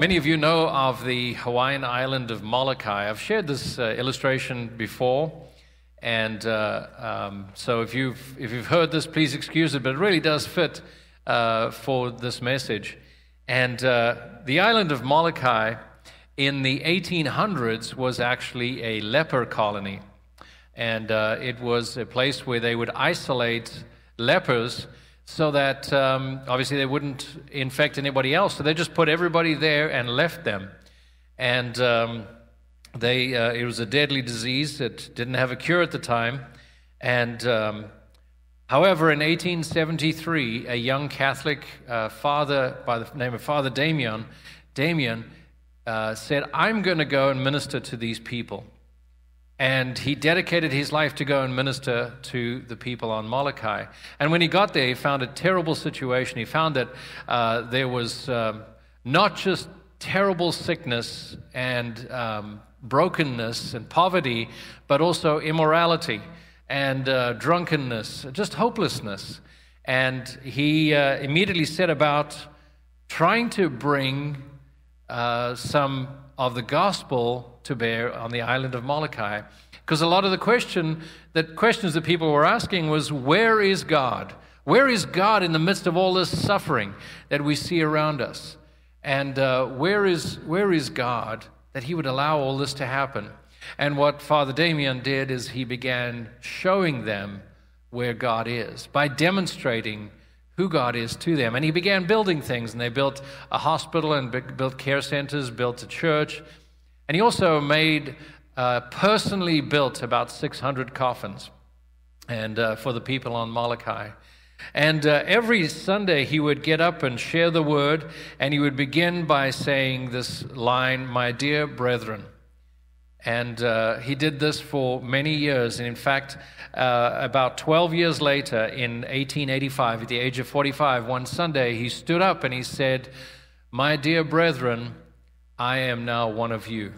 many of you know of the Hawaiian island of Molokai. I've shared this illustration before, and so if you've heard this, please excuse it, but it really does fit for this message. And the island of Molokai in the 1800s was actually a leper colony, and it was a place where they would isolate lepers so that obviously they wouldn't infect anybody else. So they just put everybody there and left them. And it was a deadly disease. It didn't have a cure at the time. And however, in 1873, a young Catholic father by the name of Father Damien said, "I'm going to go and minister to these people." And he dedicated his life to go and minister to the people on Molokai. And when he got there, he found a terrible situation. He found that there was not just terrible sickness and brokenness and poverty, but also immorality and drunkenness, just hopelessness. And he immediately set about trying to bring some of the gospel to bear on the island of Molokai, because a lot of the questions that people were asking was, where is God? Where is God in the midst of all this suffering that we see around us? And where is God that he would allow all this to happen? And what Father Damien did is he began showing them where God is by demonstrating who God is to them. And he began building things, and they built a hospital and built care centers, built a church. And he also personally built about 600 coffins and for the people on Molokai. And every Sunday he would get up and share the word, and he would begin by saying this line, "My dear brethren." And he did this for many years. And in fact, about 12 years later, in 1885, at the age of 45, one Sunday, he stood up and he said, "My dear brethren, I am now one of you."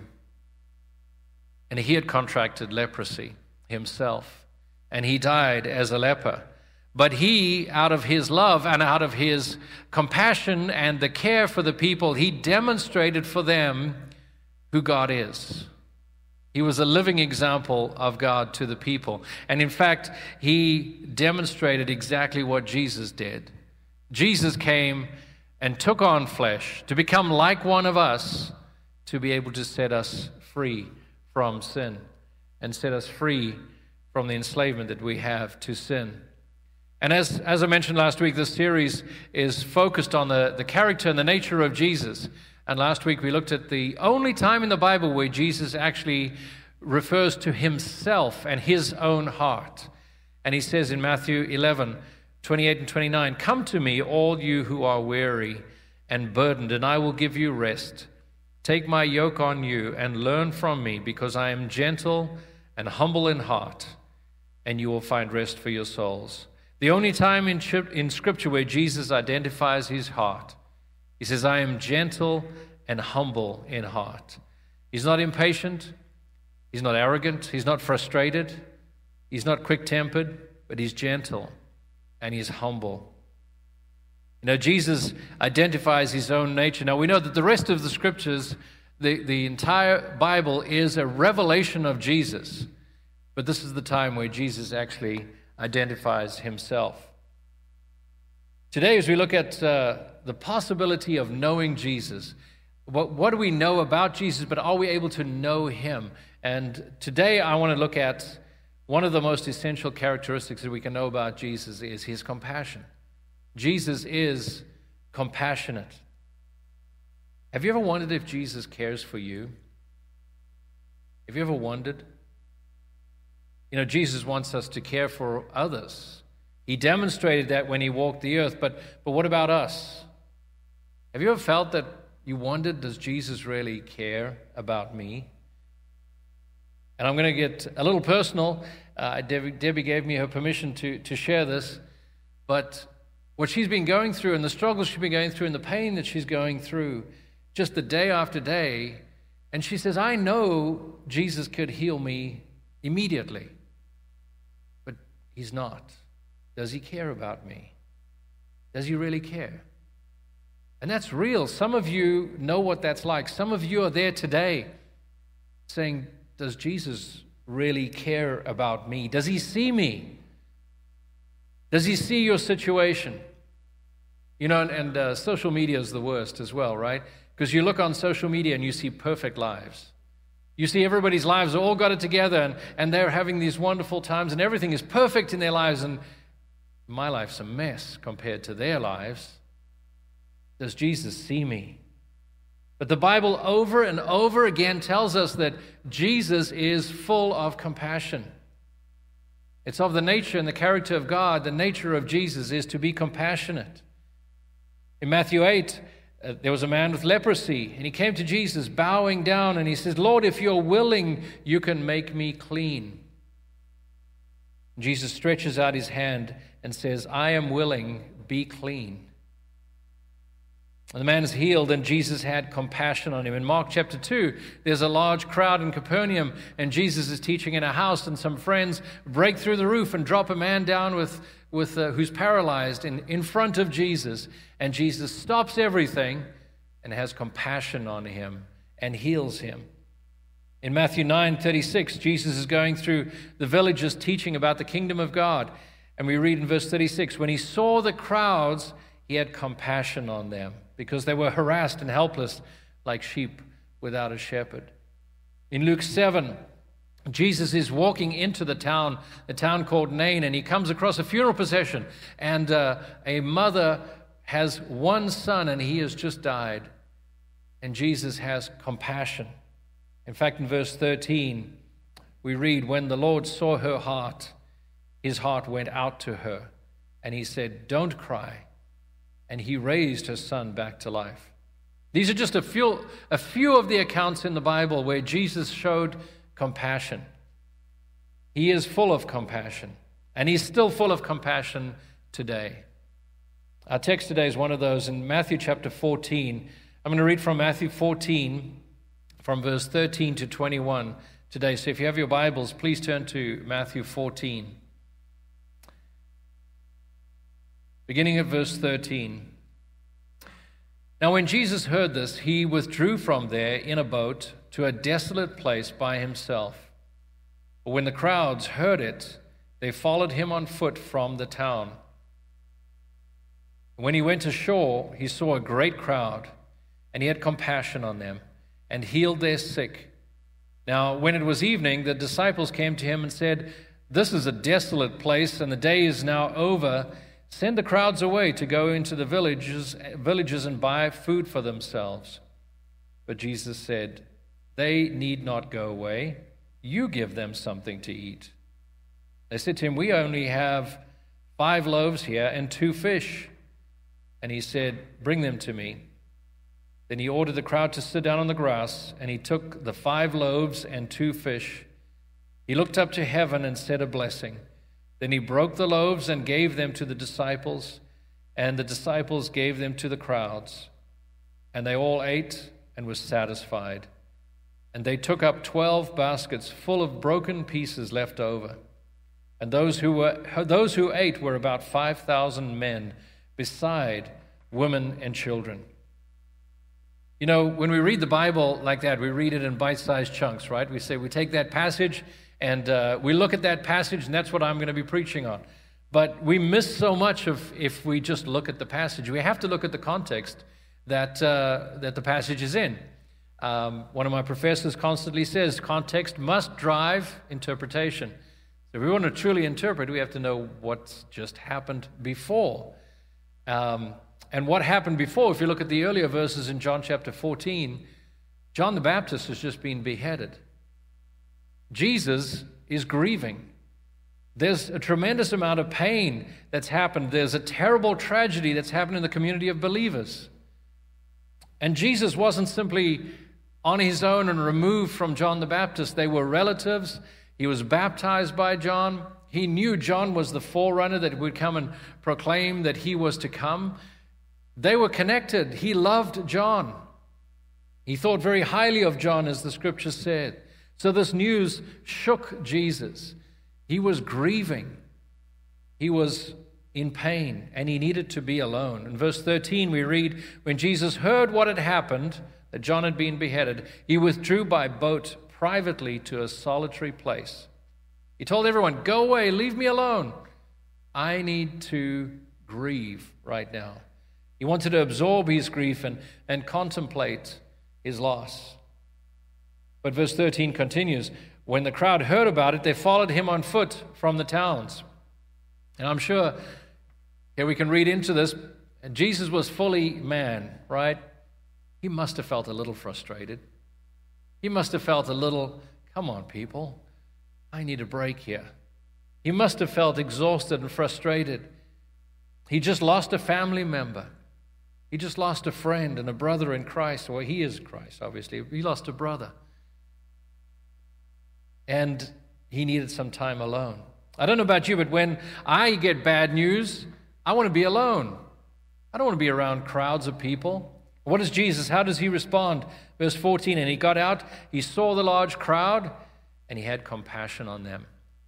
And he had contracted leprosy himself, and he died as a leper. But he, out of his love and out of his compassion and the care for the people, he demonstrated for them who God is. He was a living example of God to the people. And in fact, he demonstrated exactly what Jesus did. Jesus came and took on flesh to become like one of us, to be able to set us free from sin and set us free from the enslavement that we have to sin. And as I mentioned last week, this series is focused on the character and the nature of Jesus. And last week we looked at the only time in the Bible where Jesus actually refers to himself and his own heart. And he says in Matthew 11:28 and 29, "Come to me, all you who are weary and burdened, and I will give you rest. Take my yoke on you and learn from me, because I am gentle and humble in heart, and you will find rest for your souls." The only time in Scripture where Jesus identifies his heart, he says, "I am gentle and humble in heart." He's not impatient. He's not arrogant. He's not frustrated. He's not quick-tempered, but he's gentle and he's humble. You know, Jesus identifies his own nature. Now, we know that the rest of the Scriptures, the entire Bible, is a revelation of Jesus. But this is the time where Jesus actually identifies himself. Today, as we look at the possibility of knowing Jesus, what do we know about Jesus, but are we able to know him? And today I want to look at one of the most essential characteristics that we can know about Jesus is his compassion. Jesus is compassionate. Have you ever wondered if Jesus cares for you? Have you ever wondered? You know, Jesus wants us to care for others. He demonstrated that when he walked the earth, but what about us? Have you ever felt that you wondered, does Jesus really care about me? And I'm going to get a little personal. Debbie gave me her permission to share this, but what she's been going through and the struggles she's been going through and the pain that she's going through just the day after day, and she says, I know Jesus could heal me immediately, but he's not. Does he care about me? Does he really care? And that's real. Some of you know what that's like. Some of you are there today saying, does Jesus really care about me? Does he see me? Does he see your situation? You know, and social media is the worst as well, right? Because you look on social media and you see perfect lives. You see everybody's lives all got it together, and they're having these wonderful times, and everything is perfect in their lives, and my life's a mess compared to their lives. Does Jesus see me? But the Bible over and over again tells us that Jesus is full of compassion. It's of the nature and the character of God. The nature of Jesus is to be compassionate. In Matthew 8, there was a man with leprosy, and he came to Jesus bowing down, and he says, Lord, if you're willing, you can make me clean. Jesus stretches out his hand and says, I am willing, be clean. And the man is healed, and Jesus had compassion on him. In Mark chapter 2, there's a large crowd in Capernaum, and Jesus is teaching in a house, and some friends break through the roof and drop a man down who's paralyzed in front of Jesus. And Jesus stops everything and has compassion on him and heals him. In Matthew 9:36, Jesus is going through the villages teaching about the kingdom of God. And we read in verse 36, when he saw the crowds, he had compassion on them because they were harassed and helpless like sheep without a shepherd. In Luke 7, Jesus is walking into the town called Nain, and he comes across a funeral procession, and a mother has one son, and he has just died. And Jesus has compassion. In fact, in verse 13, we read, when the Lord saw her heart, his heart went out to her, and he said, don't cry. And he raised her son back to life. These are just a few of the accounts in the Bible where Jesus showed compassion. He is full of compassion, and he's still full of compassion today. Our text today is one of those in Matthew chapter 14. I'm going to read from Matthew 14, from verse 13 to 21 today. So if you have your Bibles, please turn to Matthew 14. Beginning at verse 13. Now when Jesus heard this, he withdrew from there in a boat to a desolate place by himself. But when the crowds heard it, they followed him on foot from the town. When he went ashore, he saw a great crowd, and he had compassion on them, and healed their sick. Now, when it was evening, the disciples came to him and said, this is a desolate place, and the day is now over. Send the crowds away to go into the villages and buy food for themselves. But Jesus said, they need not go away. You give them something to eat. They said to him, we only have 5 loaves here and 2 fish. And he said, bring them to me. Then he ordered the crowd to sit down on the grass, and he took the 5 loaves and 2 fish. He looked up to heaven and said a blessing. Then he broke the loaves and gave them to the disciples, and the disciples gave them to the crowds. And they all ate and were satisfied. And they took up 12 baskets full of broken pieces left over. And those who ate were about 5,000 men, beside women and children. You know, when we read the Bible like that, we read it in bite-sized chunks, right? We say we take that passage and we look at that passage, and that's what I'm going to be preaching on. But we miss so much if we just look at the passage. We have to look at the context that the passage is in. One of my professors constantly says context must drive interpretation. So if we want to truly interpret, we have to know what's just happened before. And what happened before, if you look at the earlier verses in John chapter 14, John the Baptist has just been beheaded. Jesus is grieving. There's a tremendous amount of pain that's happened. There's a terrible tragedy that's happened in the community of believers. And Jesus wasn't simply on his own and removed from John the Baptist. They were relatives. He was baptized by John. He knew John was the forerunner that would come and proclaim that he was to come. They were connected. He loved John. He thought very highly of John, as the scripture said. So this news shook Jesus. He was grieving. He was in pain, and he needed to be alone. In verse 13, we read, when Jesus heard what had happened, that John had been beheaded, he withdrew by boat privately to a solitary place. He told everyone, go away, leave me alone. I need to grieve right now. He wanted to absorb his grief and contemplate his loss. But verse 13 continues, when the crowd heard about it, they followed him on foot from the towns. And I'm sure here we can read into this, and Jesus was fully man, right? He must have felt a little frustrated. He must have felt a little, come on, people, I need a break here. He must have felt exhausted and frustrated. He just lost a family member. He just lost a friend and a brother in Christ. Well, he is Christ, obviously. He lost a brother. And he needed some time alone. I don't know about you, but when I get bad news, I want to be alone. I don't want to be around crowds of people. What is Jesus? How does he respond? Verse 14, and he got out, he saw the large crowd, and he had compassion on them.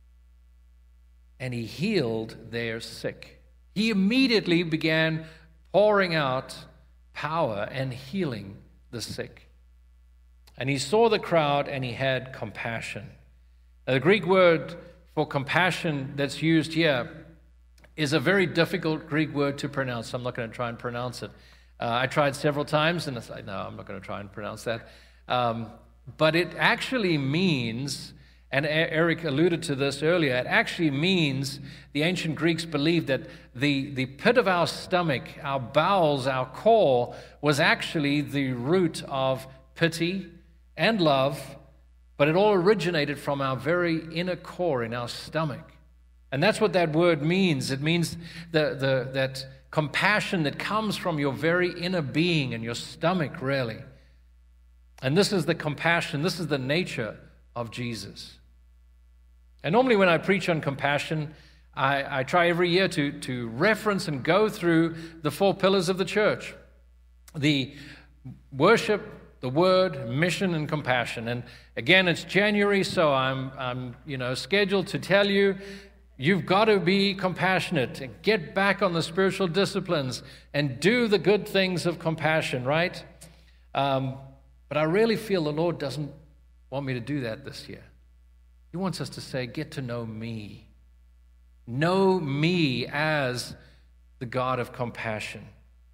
And he healed their sick. He immediately began pouring out power and healing the sick. And he saw the crowd, and he had compassion. Now, the Greek word for compassion that's used here is a very difficult Greek word to pronounce. I'm not going to try and pronounce it. I tried several times, and it's like, no, I'm not going to try and pronounce that. But it actually means, and Eric alluded to this earlier, it actually means the ancient Greeks believed that the pit of our stomach, our bowels, our core, was actually the root of pity and love, but it all originated from our very inner core in our stomach. And that's what that word means. It means that compassion that comes from your very inner being and your stomach, really. And this is the compassion, this is the nature of Jesus. And normally when I preach on compassion, I try every year to reference and go through the 4 pillars of the church. The worship, the word, mission, and compassion. And again, it's January, so I'm scheduled to tell you, you've got to be compassionate and get back on the spiritual disciplines and do the good things of compassion, right? But I really feel the Lord doesn't want me to do that this year. He wants us to say, get to know me. Know me as the God of compassion.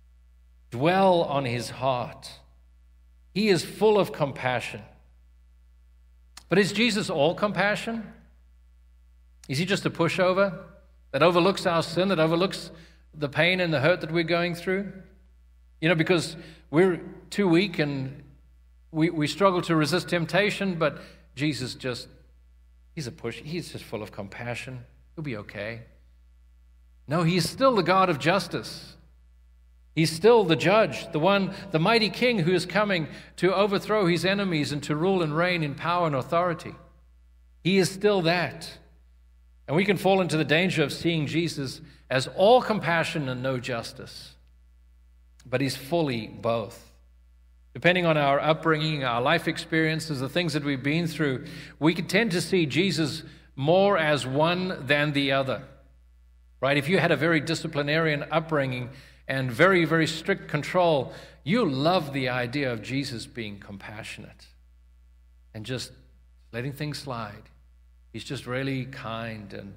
Dwell on his heart. He is full of compassion. But is Jesus all compassion? Is he just a pushover that overlooks our sin, that overlooks the pain and the hurt that we're going through? Because we're too weak and we struggle to resist temptation, but Jesus he's just full of compassion. He'll be okay. No, he's still the God of justice. He's still the judge, the mighty king who is coming to overthrow his enemies and to rule and reign in power and authority. He is still that. And we can fall into the danger of seeing Jesus as all compassion and no justice. But he's fully both. Depending on our upbringing, our life experiences, the things that we've been through, we can tend to see Jesus more as one than the other. Right? If you had a very disciplinarian upbringing and very, very strict control, you love the idea of Jesus being compassionate and just letting things slide. He's just really kind, and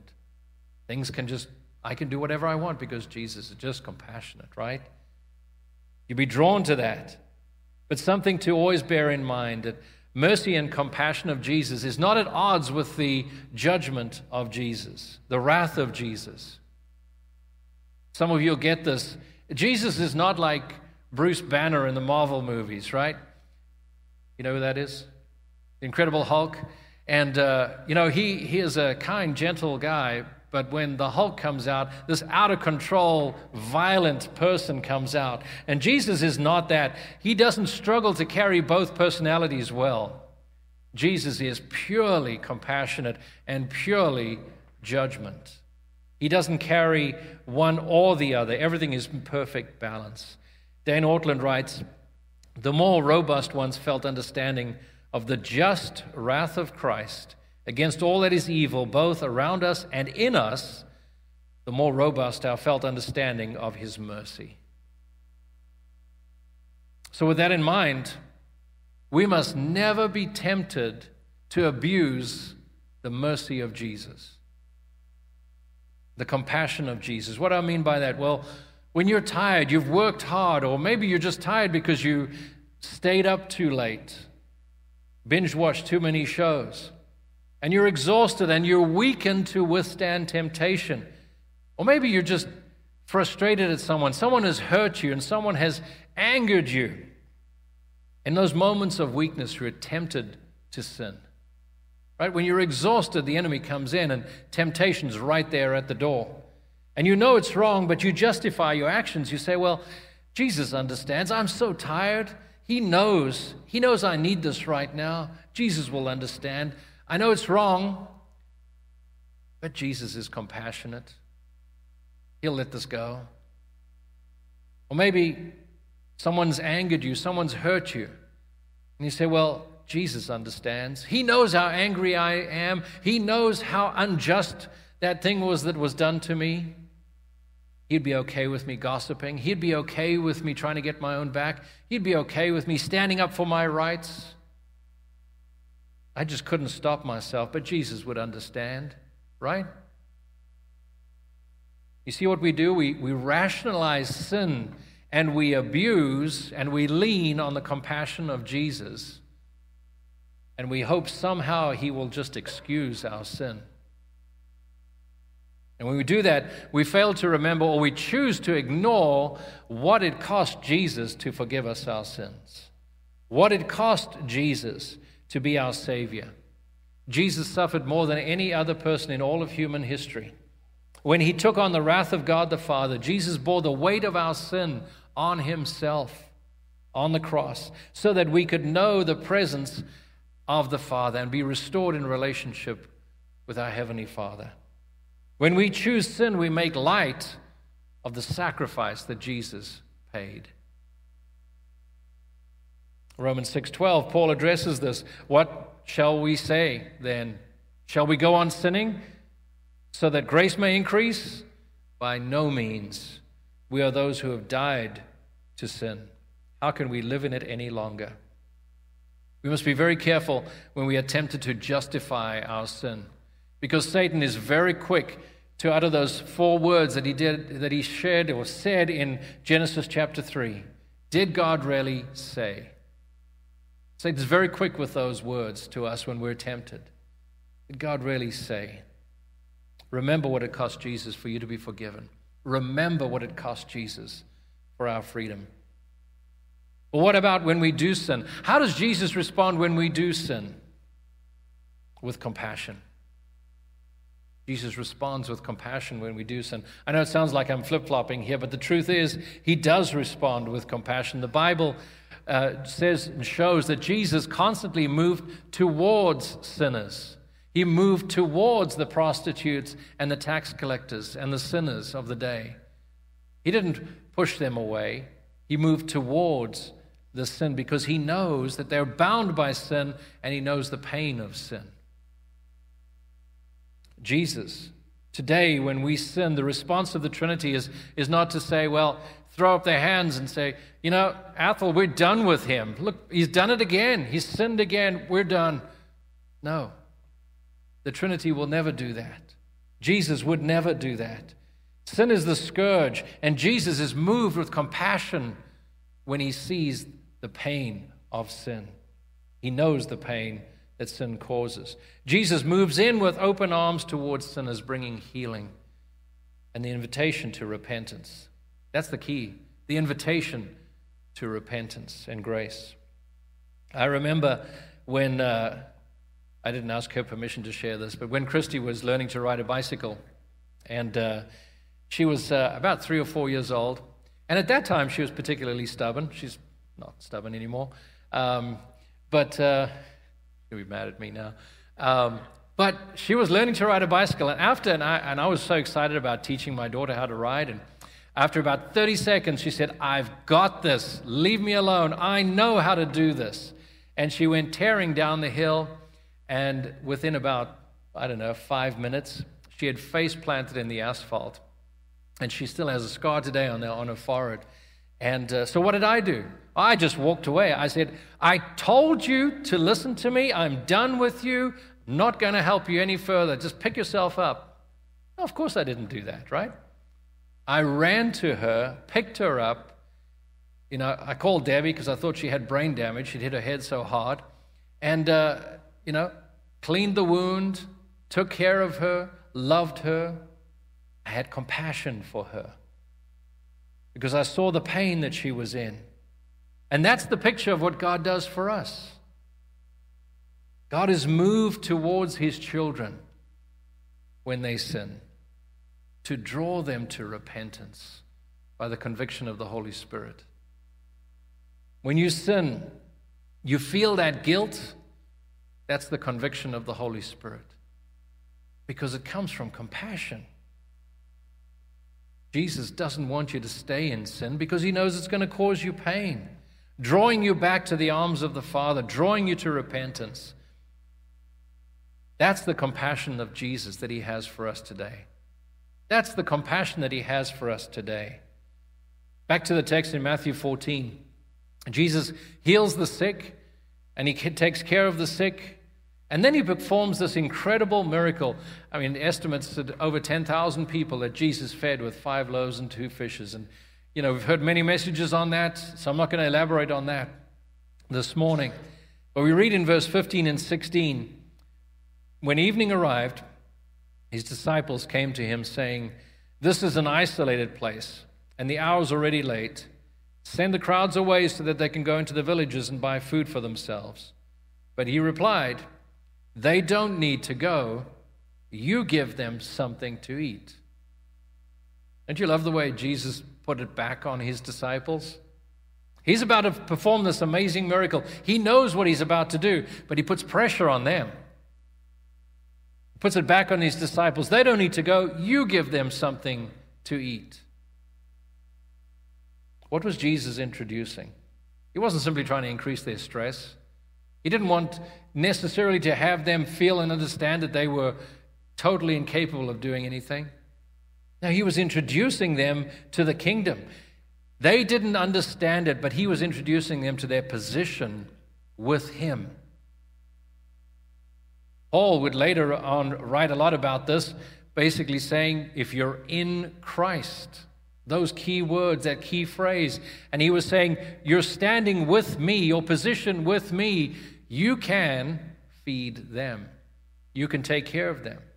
I can do whatever I want because Jesus is just compassionate, right? You'd be drawn to that. But something to always bear in mind, that mercy and compassion of Jesus is not at odds with the judgment of Jesus, the wrath of Jesus. Some of you will get this. Jesus is not like Bruce Banner in the Marvel movies, right? You know who that is? The Incredible Hulk. And, he is a kind, gentle guy, but when the Hulk comes out, this out-of-control, violent person comes out. And Jesus is not that. He doesn't struggle to carry both personalities well. Jesus is purely compassionate and purely judgment. He doesn't carry one or the other. Everything is in perfect balance. Dane Ortland writes, the more robust ones felt understanding of the just wrath of Christ against all that is evil, both around us and in us, the more robust our felt understanding of his mercy. So with that in mind, we must never be tempted to abuse the mercy of Jesus, the compassion of Jesus. What do I mean by that? Well, when you're tired, you've worked hard, or maybe you're just tired because you stayed up too late, binge-watched too many shows, and you're exhausted and you're weakened to withstand temptation. Or maybe you're just frustrated at someone. Someone has hurt you and someone has angered you. In those moments of weakness, you're tempted to sin. Right? When you're exhausted, the enemy comes in and temptation's right there at the door. And you know it's wrong, but you justify your actions. You say, well, Jesus understands. I'm so tired. He knows I need this right now. Jesus will understand. I know it's wrong, but Jesus is compassionate. He'll let this go. Or maybe someone's angered you, someone's hurt you. And you say, well, Jesus understands. He knows how angry I am. He knows how unjust that thing was that was done to me. He'd be okay with me gossiping. He'd be okay with me trying to get my own back. He'd be okay with me standing up for my rights. I just couldn't stop myself, but Jesus would understand, right? You see what we do? We rationalize sin and we abuse and we lean on the compassion of Jesus. And we hope somehow he will just excuse our sin. And when we do that, we fail to remember, or we choose to ignore what it cost Jesus to forgive us our sins. What it cost Jesus to be our Savior. Jesus suffered more than any other person in all of human history. When he took on the wrath of God the Father, Jesus bore the weight of our sin on himself on the cross so that we could know the presence of the Father and be restored in relationship with our Heavenly Father. When we choose sin, we make light of the sacrifice that Jesus paid. Romans 6:12, Paul addresses this. What shall we say then? Shall we go on sinning so that grace may increase? By no means. We are those who have died to sin. How can we live in it any longer? We must be very careful when we are tempted to justify our sin, because Satan is very quick to utter those 4 words that he shared or said in Genesis chapter 3. Did God really say? Satan's very quick with those words to us when we're tempted. Did God really say? Remember what it cost Jesus for you to be forgiven. Remember what it cost Jesus for our freedom. But what about when we do sin? How does Jesus respond when we do sin? With compassion. Jesus responds with compassion when we do sin. I know it sounds like I'm flip-flopping here, but the truth is, he does respond with compassion. The Bible says and shows that Jesus constantly moved towards sinners. He moved towards the prostitutes and the tax collectors and the sinners of the day. He didn't push them away. He moved towards the sin because he knows that they're bound by sin and he knows the pain of sin. Jesus, today when we sin, the response of the Trinity is not to say, well, throw up their hands and say, you know, Athel, we're done with him. Look, he's done it again. He's sinned again. We're done. No. The Trinity will never do that. Jesus would never do that. Sin is the scourge, and Jesus is moved with compassion when he sees the pain of sin. He knows the pain that sin causes. Jesus moves in with open arms towards sinners, bringing healing and the invitation to repentance. That's the key, the invitation to repentance and grace. I remember when, I didn't ask her permission to share this, but when Christy was learning to ride a bicycle, and she was about 3 or 4 years old, and at that time she was particularly stubborn. She's not stubborn anymore, but she'll be mad at me now. But she was learning to ride a bicycle, and I was so excited about teaching my daughter how to ride, and after about 30 seconds, she said, I've got this. Leave me alone. I know how to do this. And she went tearing down the hill, and within about, 5 minutes, she had face planted in the asphalt And she still has a scar today on her forehead. And so what did I do? I just walked away. I said, I told you to listen to me. I'm done with you. I'm not going to help you any further. Just pick yourself up. Well, of course I didn't do that, right? I ran to her, picked her up. I called Debbie because I thought she had brain damage. She'd hit her head so hard. And, cleaned the wound, took care of her, loved her. I had compassion for her because I saw the pain that she was in. And that's the picture of what God does for us. God is moved towards his children when they sin, to draw them to repentance by the conviction of the Holy Spirit. When you sin, you feel that guilt. That's the conviction of the Holy Spirit, because it comes from compassion. Jesus doesn't want you to stay in sin because he knows it's going to cause you pain, drawing you back to the arms of the Father, drawing you to repentance. That's the compassion of Jesus that he has for us today. That's the compassion that he has for us today. Back to the text in Matthew 14. Jesus heals the sick, and he takes care of the sick, and then he performs this incredible miracle. I mean, estimates that over 10,000 people that Jesus fed with 5 loaves and 2 fishes. And, we've heard many messages on that, so I'm not going to elaborate on that this morning. But we read in verse 15 and 16, when evening arrived, his disciples came to him saying, "This is an isolated place, and the hour is already late. Send the crowds away so that they can go into the villages and buy food for themselves." But he replied, "They don't need to go. You give them something to eat." Don't you love the way Jesus put it back on his disciples? He's about to perform this amazing miracle. He knows what he's about to do, but he puts pressure on them. He puts it back on his disciples. They don't need to go. You give them something to eat. What was Jesus introducing? He wasn't simply trying to increase their stress. He didn't want necessarily to have them feel and understand that they were totally incapable of doing anything. No, he was introducing them to the kingdom. They didn't understand it, but he was introducing them to their position with him. Paul would later on write a lot about this, basically saying, if you're in Christ, those key words, that key phrase. And he was saying, you're standing with me, your position with me, you can feed them. You can take care of them.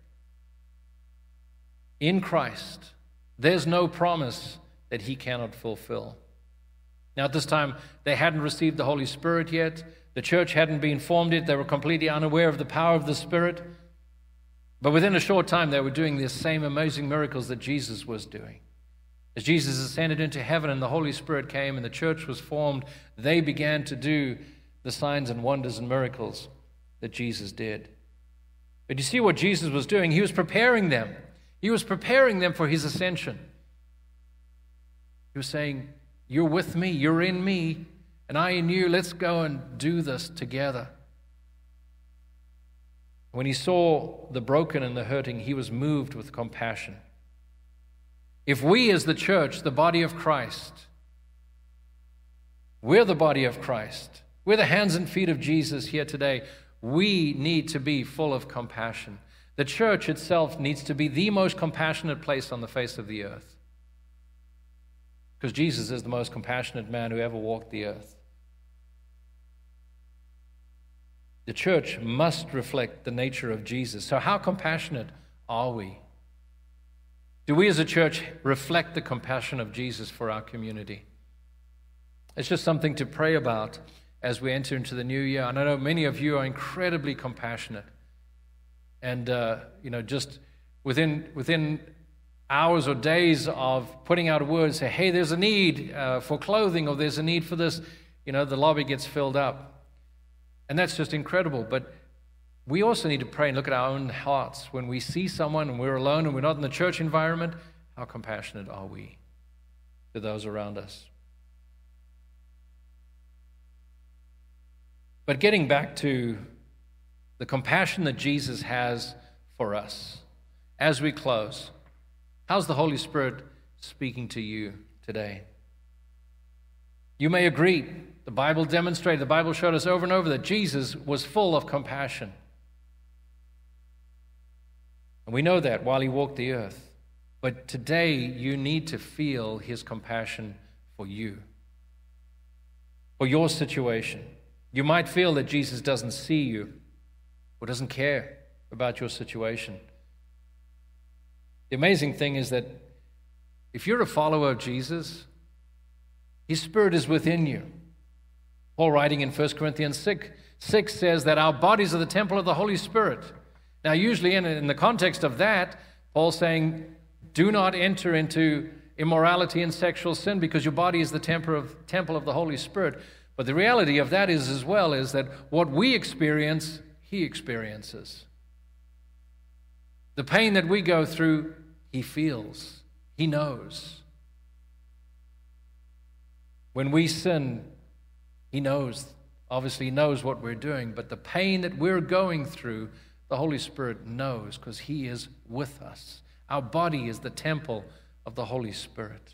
In Christ, there's no promise that he cannot fulfill. Now at this time, they hadn't received the Holy Spirit yet. The church hadn't been formed yet. They were completely unaware of the power of the Spirit. But within a short time, they were doing the same amazing miracles that Jesus was doing. As Jesus ascended into heaven and the Holy Spirit came and the church was formed, they began to do the signs and wonders and miracles that Jesus did. But you see what Jesus was doing? He was preparing them. He was preparing them for his ascension. He was saying, you're with me, you're in me, and I in you. Let's go and do this together. When he saw the broken and the hurting, he was moved with compassion. If we as the church, the body of Christ, we're the body of Christ, we're the hands and feet of Jesus here today, we need to be full of compassion. The church itself needs to be the most compassionate place on the face of the earth. Because Jesus is the most compassionate man who ever walked the earth. The church must reflect the nature of Jesus. So how compassionate are we? Do we as a church reflect the compassion of Jesus for our community? It's just something to pray about as we enter into the new year. And I know many of you are incredibly compassionate. And, just within hours or days of putting out words, say, hey, there's a need for clothing, or there's a need for this, the lobby gets filled up. And that's just incredible. But we also need to pray and look at our own hearts. When we see someone and we're alone and we're not in the church environment, how compassionate are we to those around us? But getting back to the compassion that Jesus has for us as we close, how's the Holy Spirit speaking to you today. You may agree. The Bible demonstrated, the Bible showed us over and over that Jesus was full of compassion. And we know that while he walked the earth. But today, you need to feel his compassion for you, for your situation. You might feel that Jesus doesn't see you or doesn't care about your situation. The amazing thing is that if you're a follower of Jesus, his Spirit is within you. Paul, writing in 1 Corinthians 6 says that our bodies are the temple of the Holy Spirit. Now, usually in the context of that, Paul's saying, do not enter into immorality and sexual sin because your body is the temple of the Holy Spirit. But the reality of that is as well is that what we experience, he experiences. The pain that we go through, he feels. He knows. When we sin, he knows. Obviously, he knows what we're doing. But the pain that we're going through, the Holy Spirit knows because he is with us. Our body is the temple of the Holy Spirit.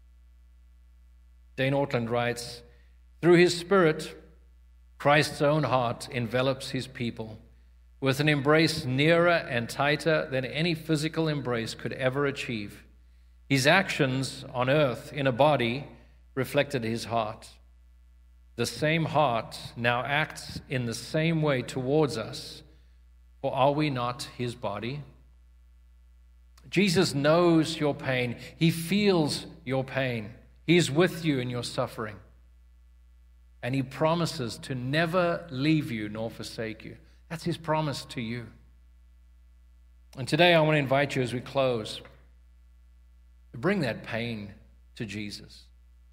Dane Ortland writes, through his Spirit, Christ's own heart envelops his people with an embrace nearer and tighter than any physical embrace could ever achieve. His actions on earth in a body reflected his heart. The same heart now acts in the same way towards us, for are we not his body? Jesus knows your pain. He feels your pain. He's with you in your suffering. And he promises to never leave you nor forsake you. That's his promise to you. And today I want to invite you as we close to bring that pain to Jesus.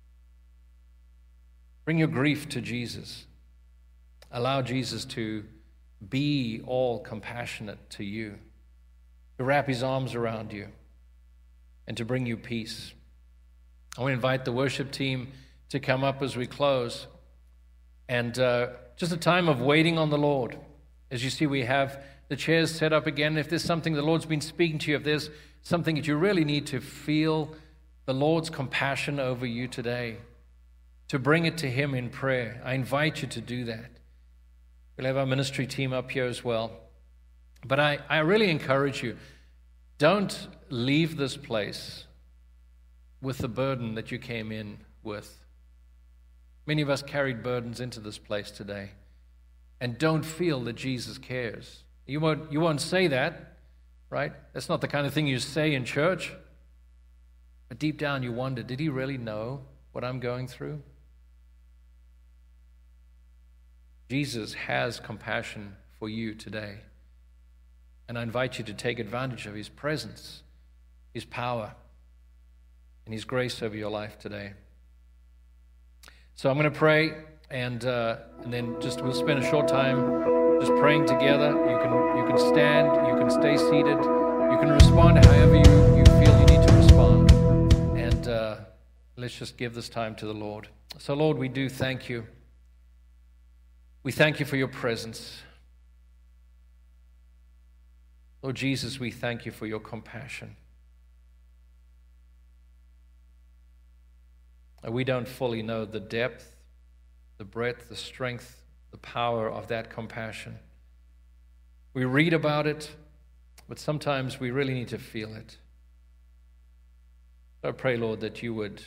Bring your grief to Jesus. Allow Jesus to be all compassionate to you, to wrap his arms around you, and to bring you peace. I want to invite the worship team to come up as we close. And just a time of waiting on the Lord. As you see, we have the chairs set up again. If there's something the Lord's been speaking to you, if there's something that you really need to feel the Lord's compassion over you today, to bring it to him in prayer, I invite you to do that. We'll have our ministry team up here as well. But I really encourage you, don't leave this place with the burden that you came in with. Many of us carried burdens into this place today and don't feel that Jesus cares. You won't say that, right? That's not the kind of thing you say in church. But deep down you wonder, did he really know what I'm going through? Jesus has compassion for you today. And I invite you to take advantage of his presence, his power, and his grace over your life today. So I'm going to pray, and then we'll spend a short time just praying together. You can stand, you can stay seated, you can respond however you feel you need to respond. And let's just give this time to the Lord. So Lord, we do thank you. We thank you for your presence. Lord Jesus, we thank you for your compassion. And we don't fully know the depth, the breadth, the strength, the power of that compassion. We read about it, but sometimes we really need to feel it. So I pray, Lord, that you would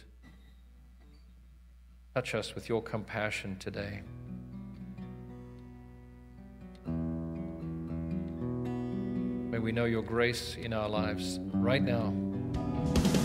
touch us with your compassion today. May we know your grace in our lives right now.